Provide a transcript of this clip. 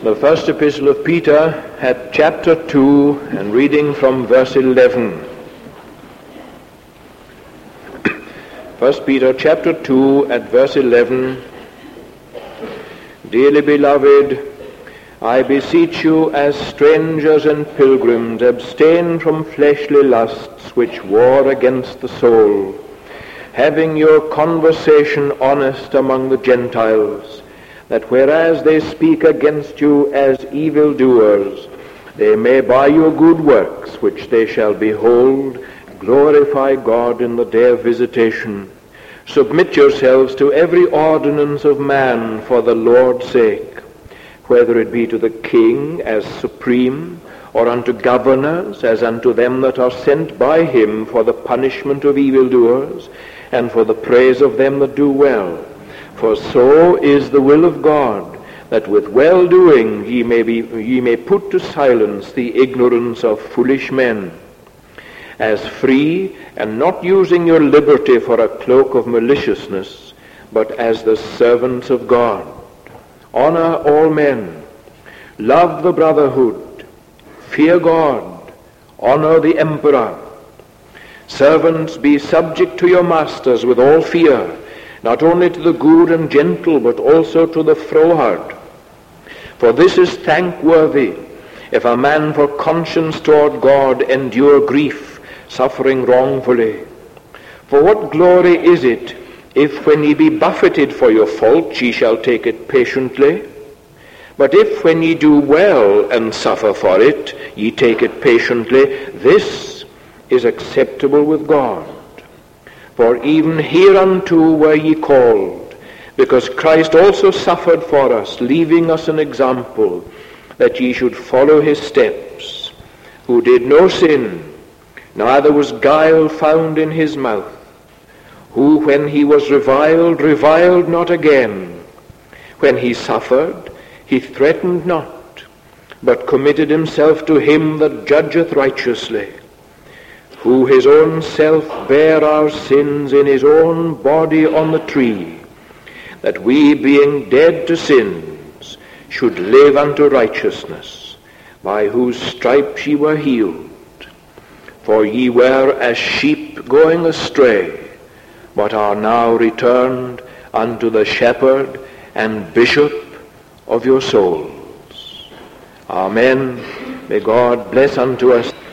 The first epistle of Peter at chapter 2 and reading from verse 11. 1 Peter chapter 2 at verse 11. Dearly beloved, I beseech you as strangers and pilgrims, abstain from fleshly lusts which war against the soul, having your conversation honest among the Gentiles, that whereas they speak against you as evildoers, they may by your good works, which they shall behold, glorify God in the day of visitation. Submit yourselves to every ordinance of man for the Lord's sake, whether it be to the king as supreme, or unto governors as unto them that are sent by him for the punishment of evildoers, and for the praise of them that do well. For so is the will of God, that with well-doing ye may put to silence the ignorance of foolish men. As free, and not using your liberty for a cloak of maliciousness, but as the servants of God. Honor all men, love the brotherhood, fear God, honor the emperor. Servants, be subject to your masters with all fear, not only to the good and gentle, but also to the froward. For this is thankworthy, if a man for conscience toward God endure grief, suffering wrongfully. For what glory is it, if when ye be buffeted for your fault, ye shall take it patiently? But if when ye do well and suffer for it, ye take it patiently, this is acceptable with God. For even hereunto were ye called, because Christ also suffered for us, leaving us an example, that ye should follow his steps, who did no sin, neither was guile found in his mouth, who when he was reviled, reviled not again. When he suffered, he threatened not, but committed himself to him that judgeth righteously, who his own self bare our sins in his own body on the tree, that we, being dead to sins, should live unto righteousness, by whose stripes ye were healed. For ye were as sheep going astray, but are now returned unto the shepherd and bishop of your souls. Amen. May God bless unto us